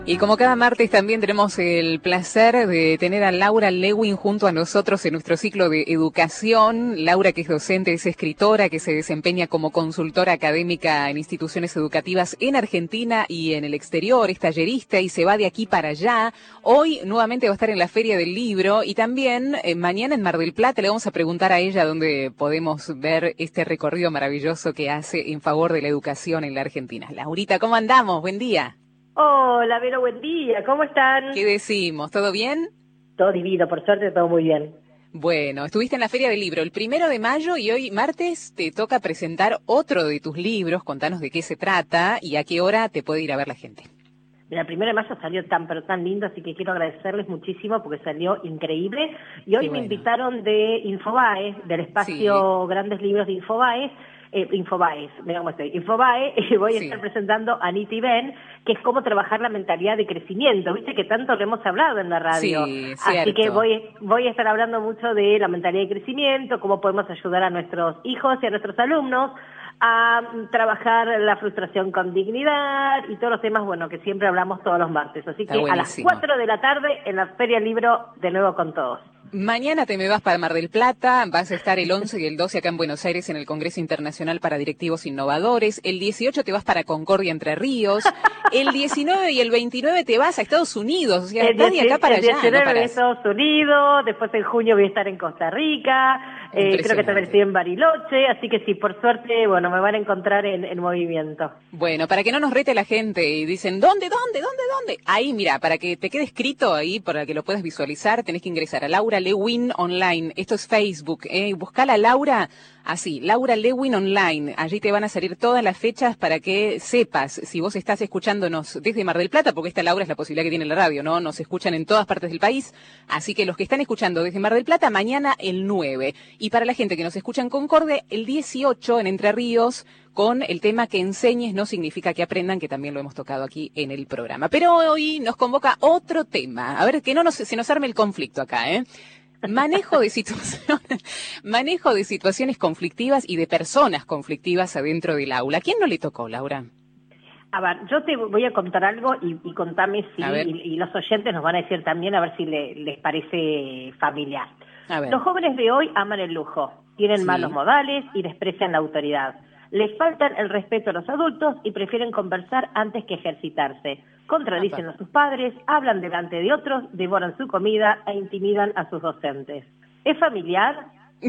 Y como cada martes también tenemos el placer de tener a Laura Lewin junto a nosotros en nuestro ciclo de educación. Laura, que es docente, es escritora, que se desempeña como consultora académica en instituciones educativas en Argentina y en el exterior, es tallerista y se va de aquí para allá. Hoy nuevamente va a estar en la Feria del Libro y también mañana en Mar del Plata. Le vamos a preguntar a ella dónde podemos ver este recorrido maravilloso que hace en favor de la educación en la Argentina. Laurita, ¿cómo andamos? Buen día. Hola, Vero, buen día. ¿Cómo están? ¿Qué decimos? ¿Todo bien? Todo divino, por suerte todo muy bien. Bueno, estuviste en la Feria del Libro el 1 de mayo y hoy martes te toca presentar otro de tus libros. Contanos de qué se trata y a qué hora te puede ir a ver la gente. Mira, el 1 de mayo salió pero tan lindo, así que quiero agradecerles muchísimo porque salió increíble. Y hoy me invitaron de Infobae, del espacio Grandes Libros de Infobae, Infobae, y voy a estar presentando a Anita y Ben, que es cómo trabajar la mentalidad de crecimiento, viste que tanto lo hemos hablado en la radio. Sí, así que voy a estar hablando mucho de la mentalidad de crecimiento, cómo podemos ayudar a nuestros hijos y a nuestros alumnos a trabajar la frustración con dignidad y todos los temas, bueno, que siempre hablamos todos los martes. Así que a las 4 de la tarde en la Feria del Libro, de nuevo con todos. Mañana te me vas para Mar del Plata, vas a estar el 11 y el 12 acá en Buenos Aires en el Congreso Internacional para Directivos Innovadores, el 18 te vas para Concordia, Entre Ríos, el 19 y el 29 te vas a Estados Unidos, o sea, estás de acá para allá. El 19 en Estados Unidos, después en junio voy a estar en Costa Rica, creo que también estoy en Bariloche, así que sí, por suerte, bueno, me van a encontrar en movimiento. Bueno, para que no nos rete la gente y dicen, ¿dónde? Ahí, mira, para que te quede escrito ahí, para que lo puedas visualizar, tenés que ingresar a Laura Lewin Online, esto es Facebook, buscala Laura, así, Laura Lewin Online, allí te van a salir todas las fechas para que sepas si vos estás escuchándonos desde Mar del Plata, porque esta Laura es la posibilidad que tiene la radio, ¿no? Nos escuchan en todas partes del país, así que los que están escuchando desde Mar del Plata, mañana el 9, y para la gente que nos escucha en Concordia, el 18 en Entre Ríos, con el tema que enseñes no significa que aprendan, que también lo hemos tocado aquí en el programa. Pero hoy nos convoca otro tema, a ver que se nos arme el conflicto acá, Manejo de situaciones conflictivas y de personas conflictivas adentro del aula. ¿A quién no le tocó, Laura? A ver, yo te voy a contar algo y contame si, y los oyentes nos van a decir también a ver si les parece familiar. Los jóvenes de hoy aman el lujo, tienen malos modales y desprecian la autoridad. Les faltan el respeto a los adultos y prefieren conversar antes que ejercitarse. Contradicen a sus padres, hablan delante de otros, devoran su comida e intimidan a sus docentes. ¿Es familiar?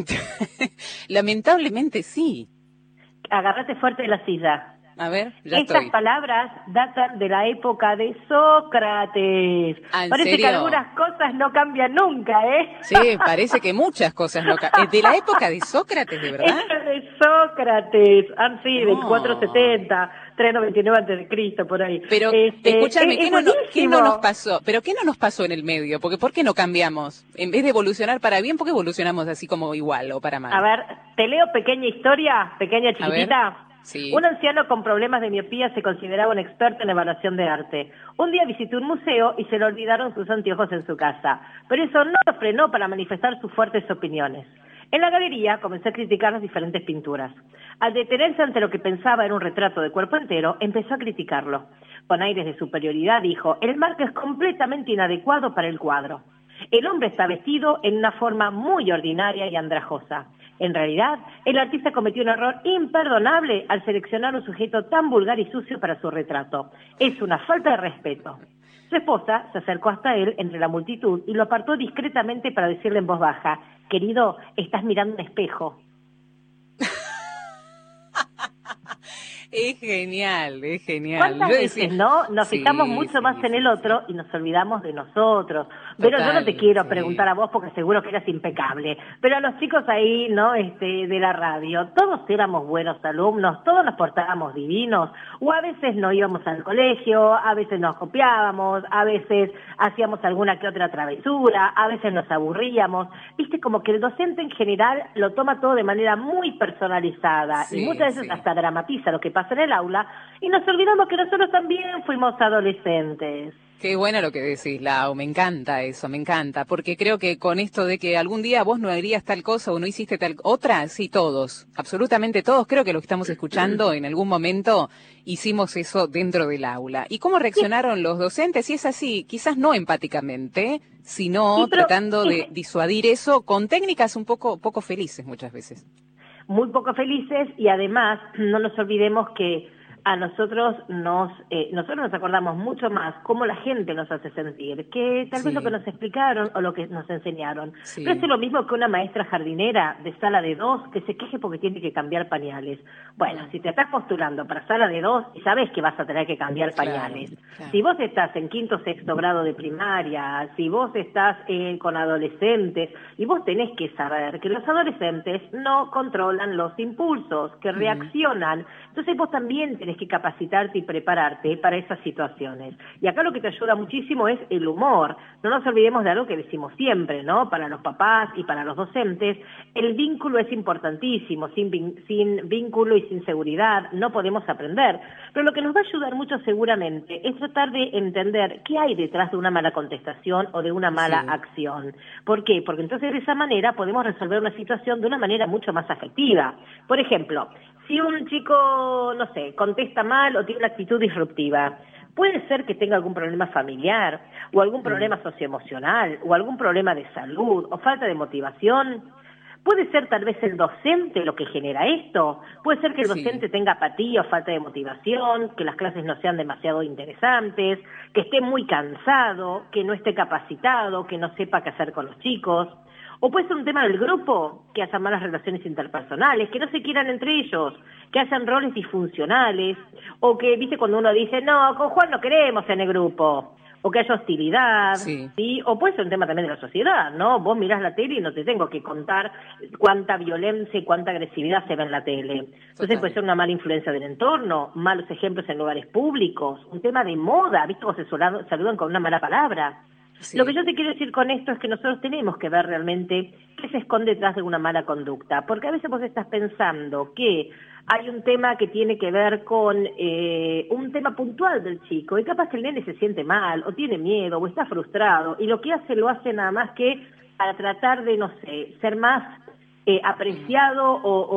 Lamentablemente sí. Agárrate fuerte de la silla. A ver, Estas palabras datan de la época de Sócrates. Parece que algunas cosas no cambian nunca, Sí, parece que muchas cosas no cambian. ¿De la época de Sócrates, de verdad? Es de Sócrates, del 470, 399 antes de Cristo, por ahí. Pero, escúchame, ¿qué no nos pasó? ¿Pero qué no nos pasó en el medio? Porque ¿por qué no cambiamos? En vez de evolucionar para bien, ¿por qué evolucionamos así como igual o para mal? A ver, te leo pequeña historia, pequeña chiquitita. Sí. Un anciano con problemas de miopía se consideraba un experto en evaluación de arte. Un día visitó un museo y se le olvidaron sus anteojos en su casa, pero eso no lo frenó para manifestar sus fuertes opiniones. En la galería comenzó a criticar las diferentes pinturas. Al detenerse ante lo que pensaba era un retrato de cuerpo entero, empezó a criticarlo. Con aires de superioridad dijo: el marco es completamente inadecuado para el cuadro. El hombre está vestido en una forma muy ordinaria y andrajosa. En realidad, el artista cometió un error imperdonable al seleccionar un sujeto tan vulgar y sucio para su retrato. Es una falta de respeto. Su esposa se acercó hasta él entre la multitud y lo apartó discretamente para decirle en voz baja: querido, estás mirando un espejo. Es genial, es genial. ¿Cuántas veces, no? Nos fijamos mucho más en el otro y nos olvidamos de nosotros. Pero yo no te quiero preguntar a vos porque seguro que eras impecable. Pero a los chicos ahí, ¿no? De la radio, todos éramos buenos alumnos, todos nos portábamos divinos, o a veces no íbamos al colegio, a veces nos copiábamos, a veces hacíamos alguna que otra travesura, a veces nos aburríamos. Viste, como que el docente en general lo toma todo de manera muy personalizada y muchas veces hasta dramatiza lo que pasa en el aula y nos olvidamos que nosotros también fuimos adolescentes. Qué bueno lo que decís, Lau, me encanta eso, me encanta, porque creo que con esto de que algún día vos no harías tal cosa o no hiciste tal otra, sí, todos, absolutamente todos, creo que lo que estamos escuchando en algún momento hicimos eso dentro del aula. ¿Y cómo reaccionaron los docentes? Si es así, quizás no empáticamente, Sí, sino pero tratando de disuadir eso con técnicas un poco felices muchas veces. muy poco felices, y además no nos olvidemos que a nosotros nos acordamos mucho más cómo la gente nos hace sentir, que tal vez lo que Sí, nos explicaron o lo que nos enseñaron. Pero sí. es lo mismo que una maestra jardinera de sala de 2 que se queje porque tiene que cambiar pañales. Bueno, si te estás postulando para sala de 2 y sabes que vas a tener que cambiar Claro, pañales, claro. si vos estás en quinto o sexto grado de primaria, si vos estás con adolescentes, y vos tenés que saber que los adolescentes no controlan los impulsos, que Ujú. reaccionan. Entonces vos también tenés que capacitarte y prepararte para esas situaciones. Y acá lo que te ayuda muchísimo es el humor. No nos olvidemos de algo que decimos siempre, ¿no? Para los papás y para los docentes, el vínculo es importantísimo. Sin vínculo y sin seguridad no podemos aprender. Pero lo que nos va a ayudar mucho seguramente es tratar de entender qué hay detrás de una mala contestación o de una mala Sí. acción. ¿Por qué? Porque entonces de esa manera podemos resolver una situación de una manera mucho más afectiva. Por ejemplo, si un chico, no sé, contesta mal o tiene una actitud disruptiva, puede ser que tenga algún problema familiar o algún Mm. problema socioemocional o algún problema de salud o falta de motivación. Puede ser tal vez el docente lo que genera esto. Puede ser que el Sí. docente tenga apatía o falta de motivación, que las clases no sean demasiado interesantes, que esté muy cansado, que no esté capacitado, que no sepa qué hacer con los chicos. O puede ser un tema del grupo, que haya malas relaciones interpersonales, que no se quieran entre ellos, que hayan roles disfuncionales, o que, viste, cuando uno dice, no, con Juan no queremos en el grupo, o que haya hostilidad, Sí. ¿sí? O puede ser un tema también de la sociedad, ¿no? Vos mirás la tele y no te tengo que contar cuánta violencia y cuánta agresividad se ve en la tele. Entonces puede Total. ser una mala influencia del entorno, malos ejemplos en lugares públicos, un tema de moda, ¿viste? Cómo se saludan con una mala palabra. Lo que Sí. yo te quiero decir con esto es que nosotros tenemos que ver realmente qué se esconde detrás de una mala conducta, porque a veces vos estás pensando que hay un tema que tiene que ver con un tema puntual del chico, y capaz que el nene se siente mal, o tiene miedo, o está frustrado, y lo que hace lo hace nada más que para tratar de, no sé, ser más Mm. apreciado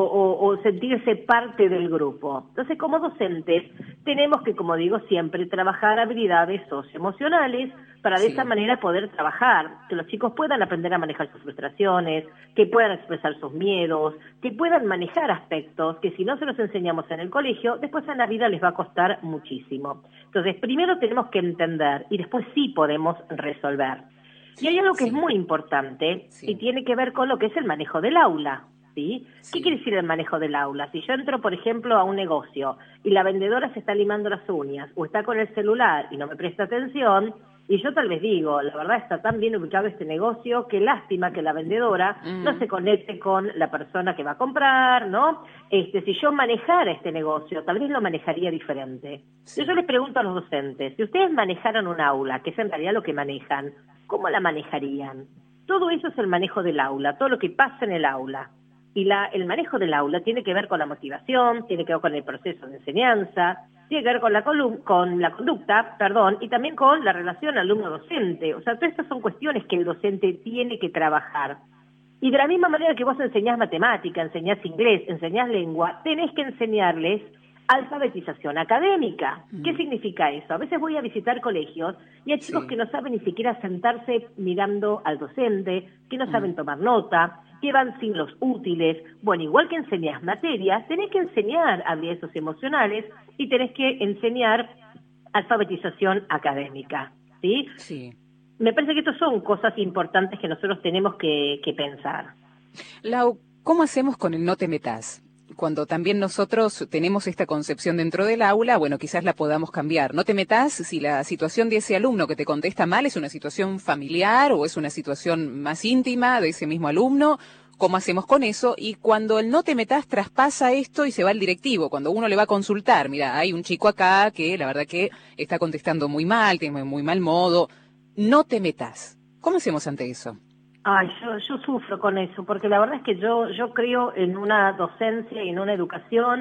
o sentirse parte del grupo. Entonces, como docentes, tenemos que, como digo siempre, trabajar habilidades socioemocionales para de esa Sí. manera poder trabajar, que los chicos puedan aprender a manejar sus frustraciones, que puedan expresar sus miedos, que puedan manejar aspectos que si no se los enseñamos en el colegio, después en la vida les va a costar muchísimo. Entonces, primero tenemos que entender y después sí podemos resolver. Y hay algo que es Sí. muy importante y Sí. tiene que ver con lo que es el manejo del aula, ¿sí? ¿Qué Sí. quiere decir el manejo del aula? Si yo entro, por ejemplo, a un negocio y la vendedora se está limando las uñas o está con el celular y no me presta atención, y yo tal vez digo, la verdad está tan bien ubicado este negocio, qué lástima que la vendedora no Mm. se conecte con la persona que va a comprar, ¿no? Si yo manejara este negocio, tal vez lo manejaría diferente. Yo Sí. les pregunto a los docentes, si ustedes manejaran un aula, que es en realidad lo que manejan, ¿cómo la manejarían? Todo eso es el manejo del aula, todo lo que pasa en el aula. Y el manejo del aula tiene que ver con la motivación, tiene que ver con el proceso de enseñanza, tiene que ver con la conducta, perdón, y también con la relación alumno-docente. O sea, todas estas son cuestiones que el docente tiene que trabajar. Y de la misma manera que vos enseñás matemática, enseñás inglés, enseñás lengua, tenés que enseñarles alfabetización académica. ¿Qué Mm. significa eso? A veces voy a visitar colegios y hay chicos que Sí. no saben ni siquiera sentarse mirando al docente, que no Mm. saben tomar nota, que van sin los útiles. Bueno, igual que enseñás materias, tenés que enseñar habilidades socioemocionales y tenés que enseñar alfabetización académica, ¿sí? Sí. Me parece que estas son cosas importantes que nosotros tenemos que pensar. Lau, ¿cómo hacemos con el no te metas? Cuando también nosotros tenemos esta concepción dentro del aula, bueno, quizás la podamos cambiar. No te metas si la situación de ese alumno que te contesta mal es una situación familiar o es una situación más íntima de ese mismo alumno. ¿Cómo hacemos con eso? Y cuando el no te metas traspasa esto y se va al directivo, cuando uno le va a consultar, mira, hay un chico acá que la verdad que está contestando muy mal, tiene muy mal modo, no te metas. ¿Cómo hacemos ante eso? Ay, yo sufro con eso, porque la verdad es que yo creo en una docencia y en una educación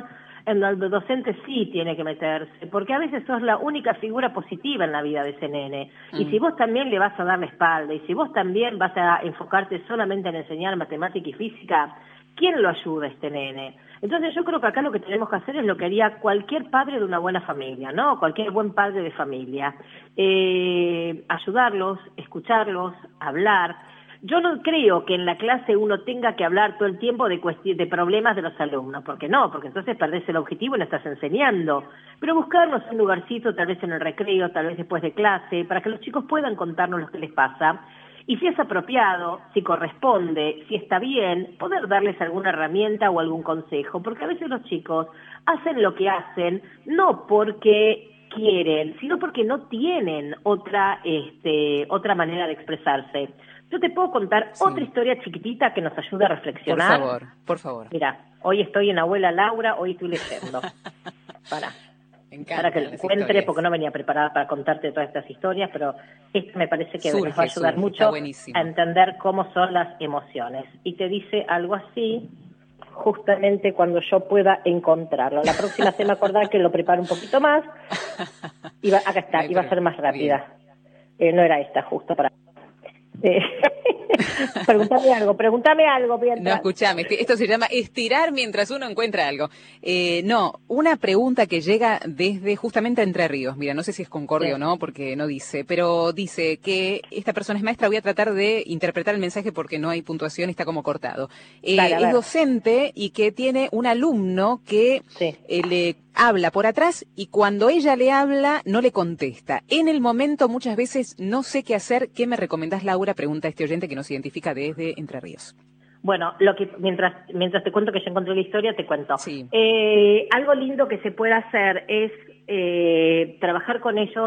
el docente sí tiene que meterse, porque a veces sos la única figura positiva en la vida de ese nene. Y si vos también le vas a dar la espalda, y si vos también vas a enfocarte solamente en enseñar matemática y física, ¿quién lo ayuda a este nene? Entonces yo creo que acá lo que tenemos que hacer es lo que haría cualquier padre de una buena familia, ¿no? Cualquier buen padre de familia. Ayudarlos, escucharlos, hablar. Yo no creo que en la clase uno tenga que hablar todo el tiempo de problemas de los alumnos, porque no, porque entonces perdés el objetivo y no estás enseñando. Pero buscarnos un lugarcito, tal vez en el recreo, tal vez después de clase, para que los chicos puedan contarnos lo que les pasa. Y si es apropiado, si corresponde, si está bien, poder darles alguna herramienta o algún consejo, porque a veces los chicos hacen lo que hacen no porque quieren, sino porque no tienen otra manera de expresarse. Yo te puedo contar otra historia chiquitita que nos ayude a reflexionar. Por favor. Mira, hoy estoy en Abuela Laura, hoy estoy leyendo. Para que lo encuentre, porque no venía preparada para contarte todas estas historias, pero esto me parece que nos va a ayudar mucho a entender cómo son las emociones. Y te dice algo así, justamente cuando yo pueda encontrarlo. La próxima se me acordar que lo preparo un poquito más. Acá está, iba a ser más rápida. No era esta, justo para... Pregúntame algo. No, escuchame, esto se llama estirar mientras uno encuentra algo. No, una pregunta que llega desde justamente Entre Ríos. Mira, no sé si es Concordia o no, porque no dice, pero dice que esta persona es maestra. Voy a tratar de interpretar el mensaje porque no hay puntuación y está como cortado. Es docente y que tiene un alumno que le habla por atrás y cuando ella le habla no le contesta. En el momento muchas veces no sé qué hacer. ¿Qué me recomendás, Laura? Pregunta este oyente que nos identifica desde Entre Ríos. Bueno, mientras te cuento que yo encontré la historia, te cuento. Sí. Algo lindo que se puede hacer es trabajar con ellos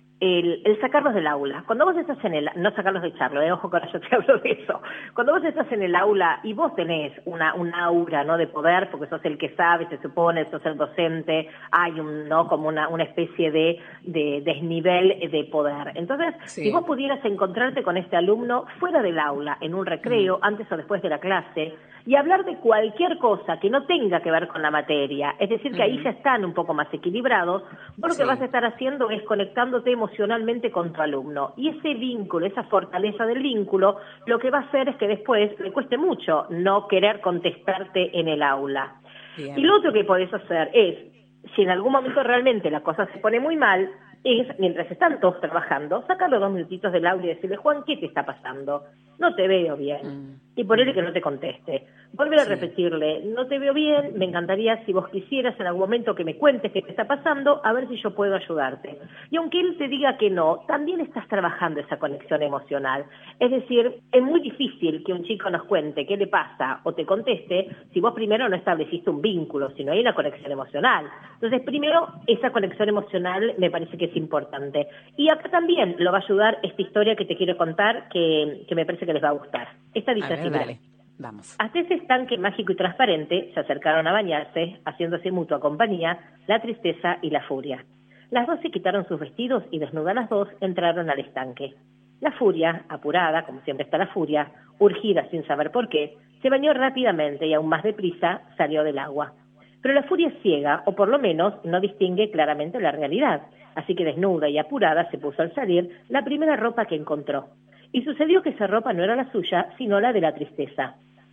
el sacarlos del aula. Cuando vos estás no sacarlos de charlo, ojo que ahora yo te hablo de eso. Cuando vos estás en el aula y vos tenés una aura, ¿no?, de poder, porque sos el que sabe, se supone, sos el docente, hay como una especie de desnivel de poder. Entonces, si vos pudieras encontrarte con este alumno fuera del aula, en un recreo, antes o después de la clase, y hablar de cualquier cosa que no tenga que ver con la materia, es decir, que ahí ya están un poco más equilibrados, vos lo que vas a estar haciendo es conectándote emocionalmente con tu alumno. Y ese vínculo, esa fortaleza del vínculo, lo que va a hacer es que después le cueste mucho no querer contestarte en el aula. Bien. Y lo otro que podés hacer es, si en algún momento realmente la cosa se pone muy mal, es, mientras están todos trabajando, sacarlo 2 minutitos del aula y decirle: Juan, ¿qué te está pasando? No te veo bien. Y ponerle que no te conteste. Volver a repetirle: no te veo bien, me encantaría si vos quisieras en algún momento que me cuentes qué te está pasando, a ver si yo puedo ayudarte. Y aunque él te diga que no, también estás trabajando esa conexión emocional. Es decir, es muy difícil que un chico nos cuente qué le pasa o te conteste si vos primero no estableciste un vínculo, sino hay una conexión emocional. Entonces, primero, esa conexión emocional me parece que es importante. Y acá también lo va a ayudar esta historia que te quiero contar, que me parece que les va a gustar. Esta dice así: dale. Vamos. Hasta ese estanque mágico y transparente se acercaron a bañarse, haciéndose mutua compañía, la tristeza y la furia. Las dos se quitaron sus vestidos y desnudas las dos entraron al estanque. La furia, apurada, como siempre está la furia, urgida sin saber por qué, se bañó rápidamente y aún más deprisa salió del agua. Pero la furia es ciega, o por lo menos no distingue claramente la realidad, así que desnuda y apurada se puso al salir la primera ropa que encontró. Y sucedió que esa ropa no era la suya, sino la de la tristeza.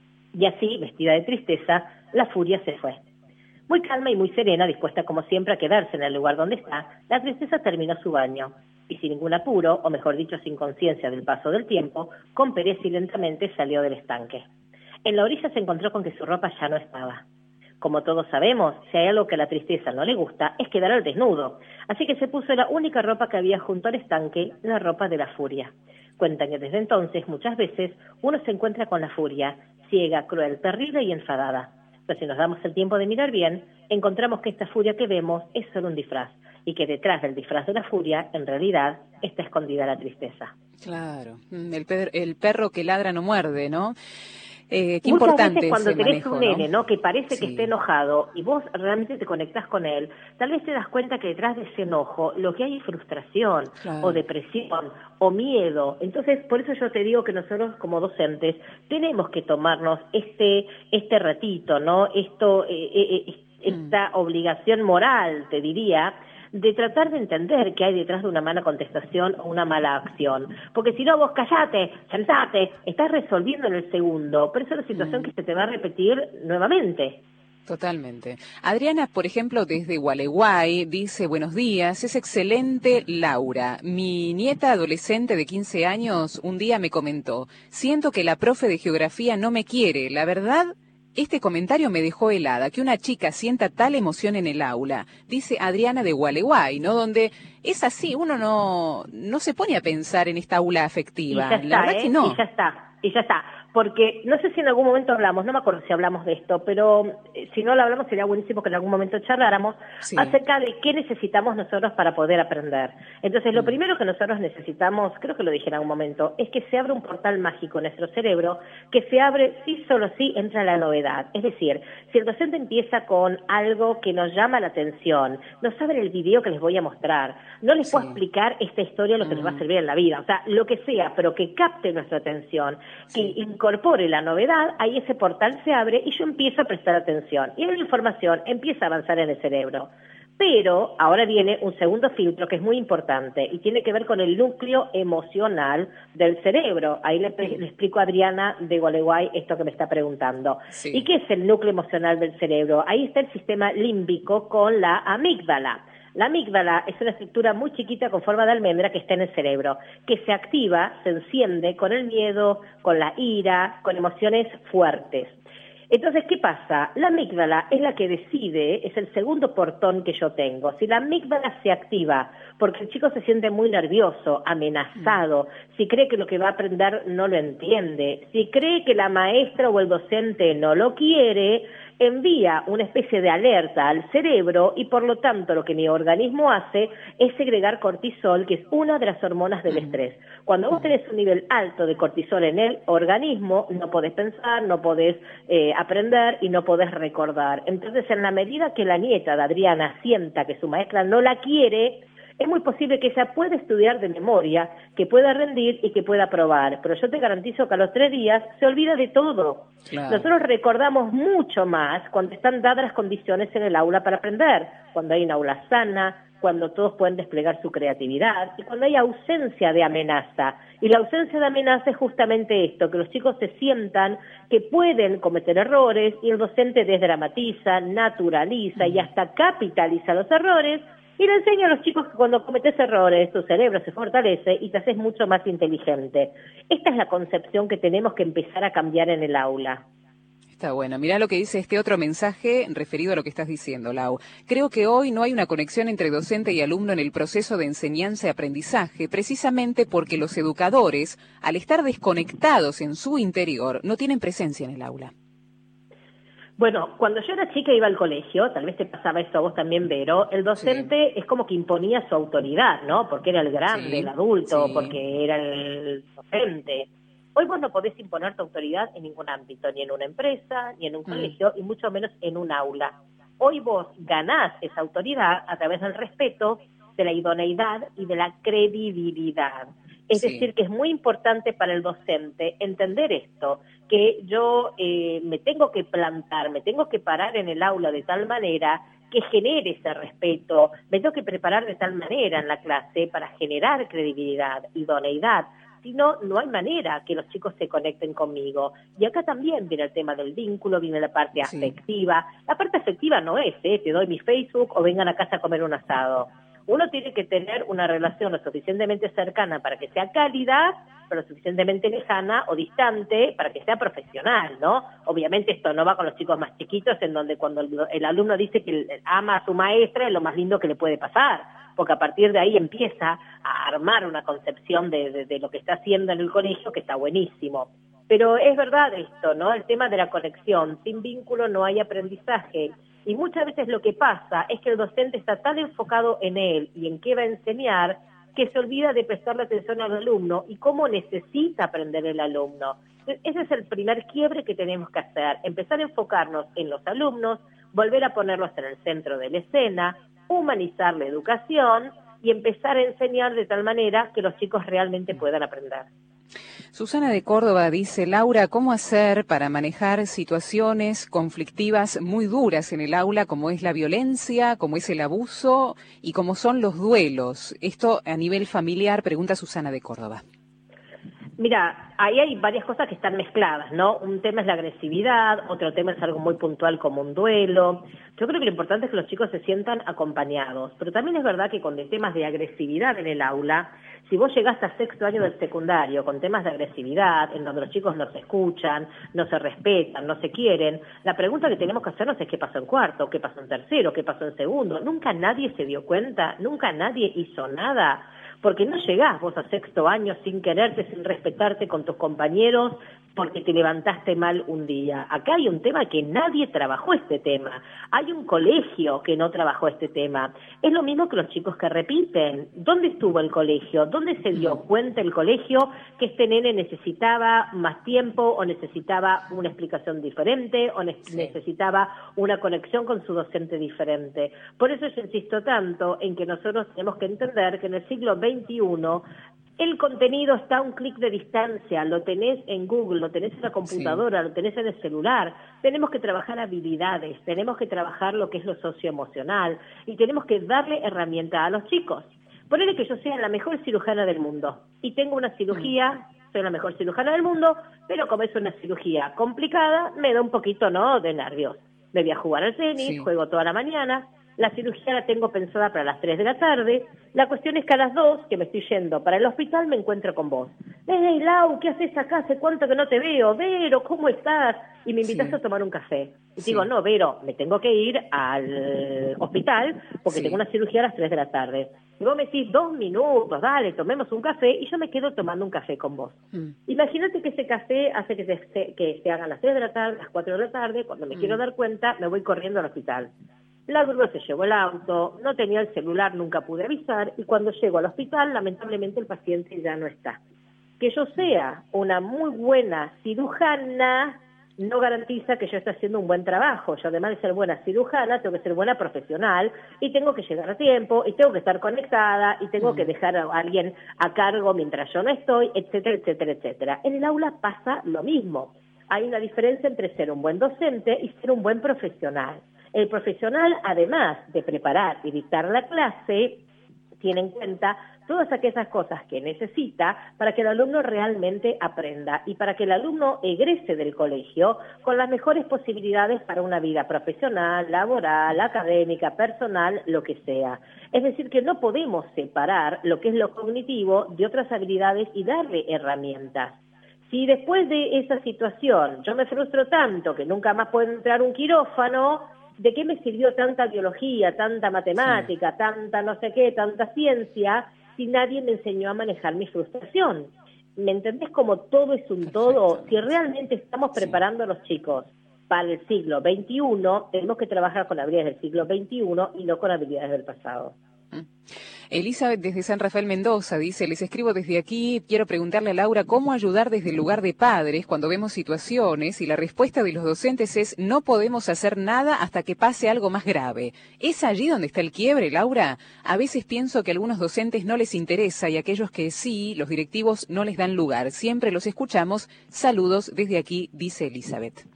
Y así, vestida de tristeza, la furia se fue. Muy calma y muy serena, dispuesta como siempre a quedarse en el lugar donde está, la tristeza terminó su baño. Y sin ningún apuro, o mejor dicho, sin conciencia del paso del tiempo, con pereza y lentamente salió del estanque. En la orilla se encontró con que su ropa ya no estaba. Como todos sabemos, si hay algo que a la tristeza no le gusta, es quedar al desnudo. Así que se puso la única ropa que había junto al estanque, la ropa de la furia. Cuentan que desde entonces, muchas veces, uno se encuentra con la furia, ciega, cruel, terrible y enfadada. Pero si nos damos el tiempo de mirar bien, encontramos que esta furia que vemos es solo un disfraz, y que detrás del disfraz de la furia, en realidad, está escondida la tristeza. Claro, el perro que ladra no muerde, ¿no? Qué muchas importante veces cuando tenés manejo, un nene, ¿no? Que parece que esté enojado y vos realmente te conectás con él, tal vez te das cuenta que detrás de ese enojo lo que hay es frustración, o depresión o miedo. Entonces, por eso yo te digo que nosotros como docentes tenemos que tomarnos este ratito, ¿no? esta obligación moral, te diría, de tratar de entender qué hay detrás de una mala contestación o una mala acción. Porque si no, vos callate, sentate, estás resolviendo en el segundo, pero es una situación que se te va a repetir nuevamente. Totalmente. Adriana, por ejemplo, desde Gualeguay, dice, buenos días, es excelente Laura. Mi nieta adolescente de 15 años un día me comentó, siento que la profe de geografía no me quiere. La verdad, este comentario me dejó helada, que una chica sienta tal emoción en el aula. Dice Adriana de Gualeguay, ¿no? Donde es así, uno no se pone a pensar en esta aula Y afectiva. ya está, La verdad que no. y ya está. Porque no sé si en algún momento hablamos, no me acuerdo si hablamos de esto, pero si no lo hablamos sería buenísimo que en algún momento charláramos Sí. acerca de qué necesitamos nosotros para poder aprender. Entonces, lo primero que nosotros necesitamos, creo que lo dije en algún momento, es que se abra un portal mágico en nuestro cerebro, que se abre sí, solo sí, entra la novedad. Es decir, si el docente empieza con algo que nos llama la atención, nos abre el video que les voy a mostrar, no les puedo explicar esta historia lo que les va a servir en la vida, o sea, lo que sea, pero que capte nuestra atención, que incorpore la novedad, ahí ese portal se abre y yo empiezo a prestar atención. Y la información empieza a avanzar en el cerebro. Pero ahora viene un segundo filtro que es muy importante y tiene que ver con el núcleo emocional del cerebro. Ahí le explico a Adriana de Gualeguay esto que me está preguntando. Sí. ¿Y qué es el núcleo emocional del cerebro? Ahí está el sistema límbico con la amígdala. La amígdala es una estructura muy chiquita con forma de almendra que está en el cerebro, que se activa, se enciende con el miedo, con la ira, con emociones fuertes. Entonces, ¿qué pasa? La amígdala es la que decide, es el segundo portón que yo tengo. Si la amígdala se activa porque el chico se siente muy nervioso, amenazado, si cree que lo que va a aprender no lo entiende, si cree que la maestra o el docente no lo quiere, envía una especie de alerta al cerebro y por lo tanto lo que mi organismo hace es segregar cortisol, que es una de las hormonas del estrés. Cuando vos tenés un nivel alto de cortisol en el organismo, no podés pensar, no podés aprender y no podés recordar. Entonces, en la medida que la nieta de Adriana sienta que su maestra no la quiere, es muy posible que ella pueda estudiar de memoria, que pueda rendir y que pueda aprobar. Pero yo te garantizo que a los 3 días se olvida de todo. Claro. Nosotros recordamos mucho más cuando están dadas las condiciones en el aula para aprender, cuando hay una aula sana, cuando todos pueden desplegar su creatividad y cuando hay ausencia de amenaza. Y la ausencia de amenaza es justamente esto, que los chicos se sientan que pueden cometer errores y el docente desdramatiza, naturaliza y hasta capitaliza los errores. Y le enseño a los chicos que cuando cometes errores, tu cerebro se fortalece y te haces mucho más inteligente. Esta es la concepción que tenemos que empezar a cambiar en el aula. Está bueno. Mirá lo que dice este otro mensaje referido a lo que estás diciendo, Lau. Creo que hoy no hay una conexión entre docente y alumno en el proceso de enseñanza y aprendizaje, precisamente porque los educadores, al estar desconectados en su interior, no tienen presencia en el aula. Bueno, cuando yo era chica iba al colegio, tal vez te pasaba esto a vos también, Vero, el docente es como que imponía su autoridad, ¿no? Porque era el grande, el adulto, porque era el docente. Hoy vos no podés imponer tu autoridad en ningún ámbito, ni en una empresa, ni en un colegio, y mucho menos en un aula. Hoy vos ganás esa autoridad a través del respeto, de la idoneidad y de la credibilidad. Es decir, que es muy importante para el docente entender esto, que yo me tengo que plantar, me tengo que parar en el aula de tal manera que genere ese respeto, me tengo que preparar de tal manera en la clase para generar credibilidad, idoneidad. Si no, no hay manera que los chicos se conecten conmigo. Y acá también viene el tema del vínculo, viene la parte afectiva. La parte afectiva no es, te doy mi Facebook o vengan a casa a comer un asado. Uno tiene que tener una relación lo suficientemente cercana para que sea cálida, pero lo suficientemente lejana o distante para que sea profesional, ¿no? Obviamente esto no va con los chicos más chiquitos, en donde cuando el alumno dice que ama a su maestra es lo más lindo que le puede pasar, porque a partir de ahí empieza a armar una concepción de lo que está haciendo en el colegio, que está buenísimo. Pero es verdad esto, ¿no? El tema de la conexión. Sin vínculo no hay aprendizaje. Y muchas veces lo que pasa es que el docente está tan enfocado en él y en qué va a enseñar que se olvida de prestarle atención al alumno y cómo necesita aprender el alumno. Ese es el primer quiebre que tenemos que hacer, empezar a enfocarnos en los alumnos, volver a ponerlos en el centro de la escena, humanizar la educación y empezar a enseñar de tal manera que los chicos realmente puedan aprender. Susana de Córdoba dice, Laura, ¿cómo hacer para manejar situaciones conflictivas muy duras en el aula, como es la violencia, como es el abuso y como son los duelos? Esto a nivel familiar, pregunta Susana de Córdoba. Mira, ahí hay varias cosas que están mezcladas, ¿no? Un tema es la agresividad, otro tema es algo muy puntual como un duelo. Yo creo que lo importante es que los chicos se sientan acompañados, pero también es verdad que con temas de agresividad en el aula, si vos llegaste a sexto año del secundario con temas de agresividad, en donde los chicos no se escuchan, no se respetan, no se quieren, la pregunta que tenemos que hacernos es qué pasó en cuarto, qué pasó en tercero, qué pasó en segundo. Nunca nadie se dio cuenta, nunca nadie hizo nada. Porque no llegás vos a sexto año sin quererte, sin respetarte con tus compañeros, porque te levantaste mal un día. Acá hay un tema que nadie trabajó este tema. Hay un colegio que no trabajó este tema. Es lo mismo que los chicos que repiten. ¿Dónde estuvo el colegio? ¿Dónde se dio cuenta el colegio que este nene necesitaba más tiempo o necesitaba una explicación diferente o necesitaba una conexión con su docente diferente? Por eso yo insisto tanto en que nosotros tenemos que entender que en el siglo XXI el contenido está a un clic de distancia, lo tenés en Google, lo tenés en la computadora, lo tenés en el celular. Tenemos que trabajar habilidades, tenemos que trabajar lo que es lo socioemocional y tenemos que darle herramientas a los chicos. Ponele que yo sea la mejor cirujana del mundo y tengo una cirugía, soy la mejor cirujana del mundo, pero como es una cirugía complicada, me da un poquito, ¿no?, de nervios. Me voy a jugar al tenis, juego toda la mañana. La cirugía la tengo pensada para las 3 de la tarde. La cuestión es que a las 2, que me estoy yendo para el hospital, me encuentro con vos. ¡Hey, Lau, qué haces acá? ¿Hace cuánto que no te veo? Vero, ¿cómo estás? Y me invitas a tomar un café. Y digo, no, Vero, me tengo que ir al hospital porque tengo una cirugía a las 3 de la tarde. Y vos me decís 2 minutos, dale, tomemos un café, y yo me quedo tomando un café con vos. Imagínate que ese café hace que se hagan las 3 de la tarde, las 4 de la tarde. Cuando me quiero dar cuenta, me voy corriendo al hospital. La grúa se llevó el auto, no tenía el celular, nunca pude avisar, y cuando llego al hospital, lamentablemente el paciente ya no está. Que yo sea una muy buena cirujana no garantiza que yo esté haciendo un buen trabajo. Yo, además de ser buena cirujana, tengo que ser buena profesional y tengo que llegar a tiempo y tengo que estar conectada y tengo que dejar a alguien a cargo mientras yo no estoy, etcétera, etcétera, etcétera. En el aula pasa lo mismo. Hay una diferencia entre ser un buen docente y ser un buen profesional. El profesional, además de preparar y dictar la clase, tiene en cuenta todas aquellas cosas que necesita para que el alumno realmente aprenda y para que el alumno egrese del colegio con las mejores posibilidades para una vida profesional, laboral, académica, personal, lo que sea. Es decir, que no podemos separar lo que es lo cognitivo de otras habilidades y darle herramientas. Si después de esa situación yo me frustro tanto que nunca más puedo entrar a un quirófano, ¿de qué me sirvió tanta biología, tanta matemática, tanta no sé qué, tanta ciencia, si nadie me enseñó a manejar mi frustración? ¿Me entendés? Como todo es un todo. Si realmente estamos preparando a los chicos para el siglo XXI, tenemos que trabajar con habilidades del siglo XXI y no con habilidades del pasado. Elizabeth desde San Rafael Mendoza dice, les escribo desde aquí, quiero preguntarle a Laura cómo ayudar desde el lugar de padres cuando vemos situaciones y la respuesta de los docentes es no podemos hacer nada hasta que pase algo más grave. ¿Es allí donde está el quiebre, Laura? A veces pienso que a algunos docentes no les interesa y a aquellos que sí, los directivos no les dan lugar. Siempre los escuchamos. Saludos desde aquí, dice Elizabeth.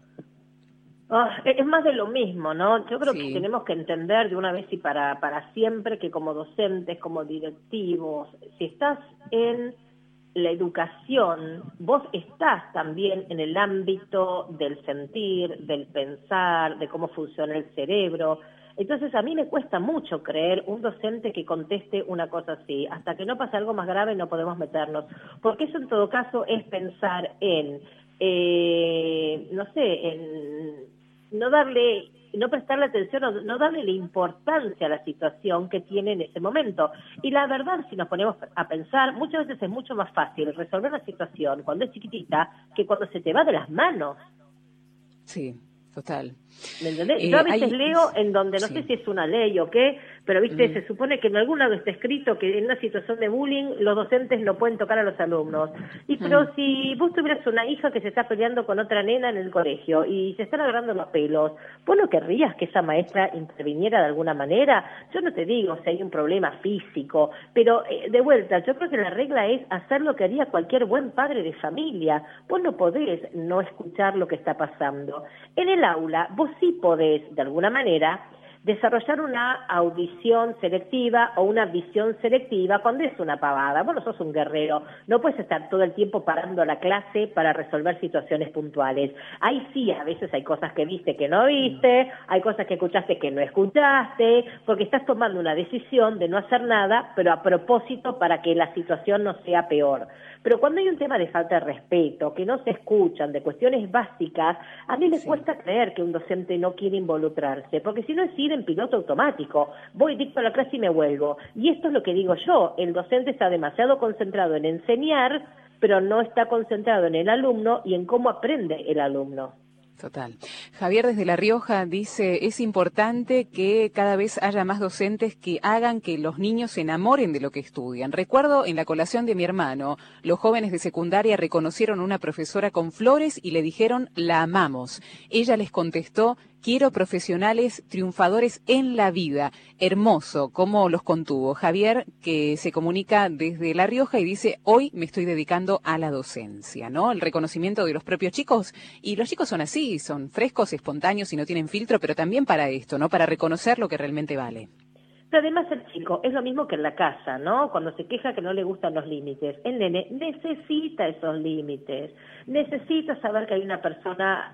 Es más de lo mismo, ¿no? Yo creo que tenemos que entender de una vez y para siempre que como docentes, como directivos, si estás en la educación, vos estás también en el ámbito del sentir, del pensar, de cómo funciona el cerebro. Entonces a mí me cuesta mucho creer un docente que conteste una cosa así. Hasta que no pase algo más grave no podemos meternos. Porque eso en todo caso es pensar en, no prestarle atención o no darle la importancia a la situación que tiene en ese momento. Y la verdad, si nos ponemos a pensar, muchas veces es mucho más fácil resolver una situación cuando es chiquitita que cuando se te va de las manos. Sí, total. ¿Me entendés? Yo a veces leo en donde, no sé si es una ley o qué, Pero, viste, se supone que en algún lado está escrito que en una situación de bullying los docentes no pueden tocar a los alumnos. Y pero si vos tuvieras una hija que se está peleando con otra nena en el colegio y se están agarrando los pelos, ¿vos no querrías que esa maestra interviniera de alguna manera? Yo no te digo si hay un problema físico, pero de vuelta, yo creo que la regla es hacer lo que haría cualquier buen padre de familia. Vos no podés no escuchar lo que está pasando. En el aula, vos sí podés, de alguna manera, desarrollar una audición selectiva o una visión selectiva cuando es una pavada. Vos no sos un guerrero, no puedes estar todo el tiempo parando la clase para resolver situaciones puntuales. Ahí sí, a veces hay cosas que viste que no viste, hay cosas que escuchaste que no escuchaste, porque estás tomando una decisión de no hacer nada, pero a propósito para que la situación no sea peor. Pero cuando hay un tema de falta de respeto, que no se escuchan, de cuestiones básicas, a mí me cuesta creer que un docente no quiere involucrarse, porque si no es ir en piloto automático, voy dicto a la clase y me vuelvo. Y esto es lo que digo yo, el docente está demasiado concentrado en enseñar, pero no está concentrado en el alumno y en cómo aprende el alumno. Total. Javier desde La Rioja dice, es importante que cada vez haya más docentes que hagan que los niños se enamoren de lo que estudian. Recuerdo en la colación de mi hermano, los jóvenes de secundaria reconocieron a una profesora con flores y le dijeron, la amamos. Ella les contestó, quiero profesionales triunfadores en la vida. Hermoso, cómo los contuvo. Javier, que se comunica desde La Rioja y dice, hoy me estoy dedicando a la docencia, ¿no? El reconocimiento de los propios chicos. Y los chicos son así, son frescos, espontáneos y no tienen filtro, pero también para esto, ¿no? Para reconocer lo que realmente vale. Pero además el chico es lo mismo que en la casa, ¿no? Cuando se queja que no le gustan los límites. El nene necesita esos límites. Necesita saber que hay una persona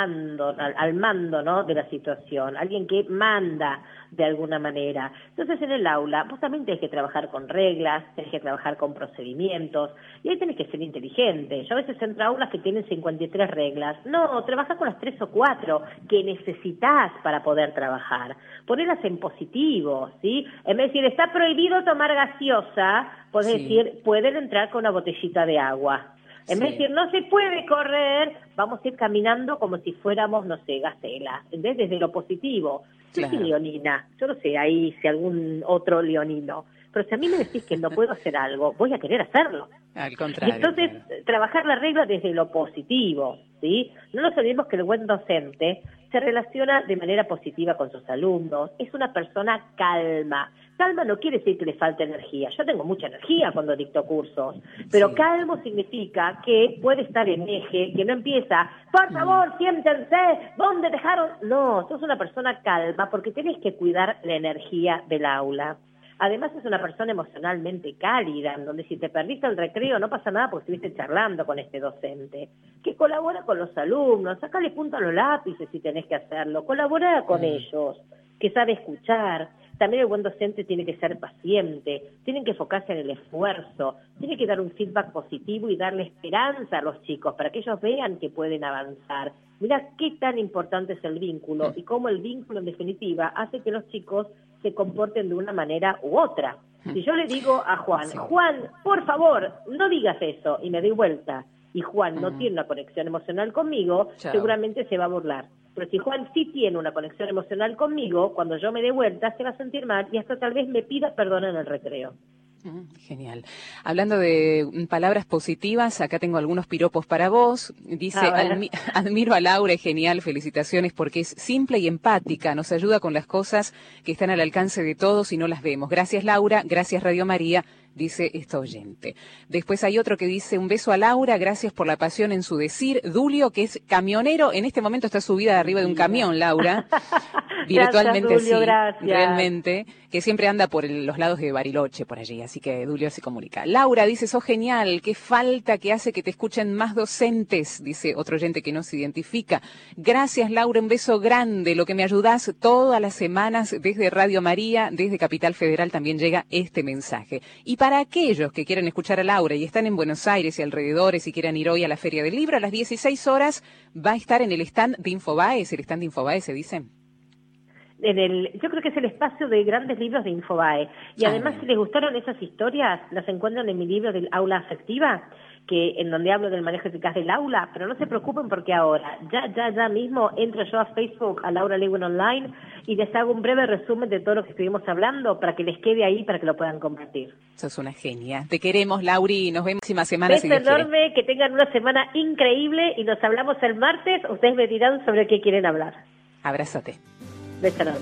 al mando, ¿no? De la situación. Alguien que manda de alguna manera. Entonces en el aula vos también tenés que trabajar con reglas, tenés que trabajar con procedimientos y ahí tenés que ser inteligente. Yo a veces entro a aulas que tienen 53 reglas. No, trabajá con las 3 o 4 que necesitas para poder trabajar. Ponerlas en positivo, ¿sí? En vez de decir, está prohibido tomar gaseosa, podés decir, pueden entrar con una botellita de agua. En vez de decir, no se puede correr, vamos a ir caminando como si fuéramos, no sé, gacelas. ¿Entendés? Desde lo positivo. Yo soy leonina, yo no sé ahí si algún otro leonino, pero si a mí me decís que no puedo hacer algo, voy a querer hacerlo. Al contrario. Entonces, trabajar la regla desde lo positivo, ¿sí? No nos olvidemos que el buen docente se relaciona de manera positiva con sus alumnos, es una persona calma. Calma no quiere decir que le falta energía. Yo tengo mucha energía cuando dicto cursos, pero calmo significa que puede estar en eje, que no empieza, por favor, siéntense, ¿dónde dejaron? No, sos una persona calma porque tenés que cuidar la energía del aula. Además es una persona emocionalmente cálida, en donde si te perdiste el recreo no pasa nada porque estuviste charlando con este docente, que colabora con los alumnos, sacale punta a los lápices si tenés que hacerlo, colabora con ellos, que sabe escuchar. También el buen docente tiene que ser paciente, tienen que enfocarse en el esfuerzo, tiene que dar un feedback positivo y darle esperanza a los chicos para que ellos vean que pueden avanzar. Mira qué tan importante es el vínculo y cómo el vínculo en definitiva hace que los chicos se comporten de una manera u otra. Si yo le digo a Juan, Juan, por favor, no digas eso, y me doy vuelta, y Juan no tiene una conexión emocional conmigo, seguramente se va a burlar. Pero si Juan sí tiene una conexión emocional conmigo, cuando yo me dé vuelta, se va a sentir mal y hasta tal vez me pida perdón en el recreo. Genial. Hablando de palabras positivas, acá tengo algunos piropos para vos. Dice, admiro a Laura, es genial, felicitaciones porque es simple y empática, nos ayuda con las cosas que están al alcance de todos y no las vemos. Gracias Laura, gracias Radio María, dice esta oyente. Después hay otro que dice, un beso a Laura, gracias por la pasión en su decir. Dulio, que es camionero, en este momento está subida arriba de un camión, Laura. Virtualmente gracias, Dulio, sí, gracias. Realmente, que siempre anda por los lados de Bariloche, por allí, así que Dulio se comunica. Laura dice, sos genial, qué falta que hace que te escuchen más docentes, dice otro oyente que no se identifica. Gracias Laura, un beso grande, lo que me ayudás todas las semanas desde Radio María, desde Capital Federal también llega este mensaje. Y para aquellos que quieren escuchar a Laura y están en Buenos Aires y alrededores y quieran ir hoy a la Feria del Libro, a las 16 horas va a estar en el stand de Infobae, el stand de Infobae se dice. yo creo que es el espacio de grandes libros de Infobae. Y además, si les gustaron esas historias, las encuentran en mi libro del Aula Afectiva, en donde hablo del manejo eficaz del aula, pero no se preocupen porque ahora, ya mismo entro yo a Facebook, a Laura Lewin Online, y les hago un breve resumen de todo lo que estuvimos hablando para que les quede ahí, para que lo puedan compartir. Sos una genia. Te queremos, Lauri, nos vemos la próxima semana. Beso enorme, que tengan una semana increíble y nos hablamos el martes. Ustedes me dirán sobre qué quieren hablar. Abrázate. Beso enorme.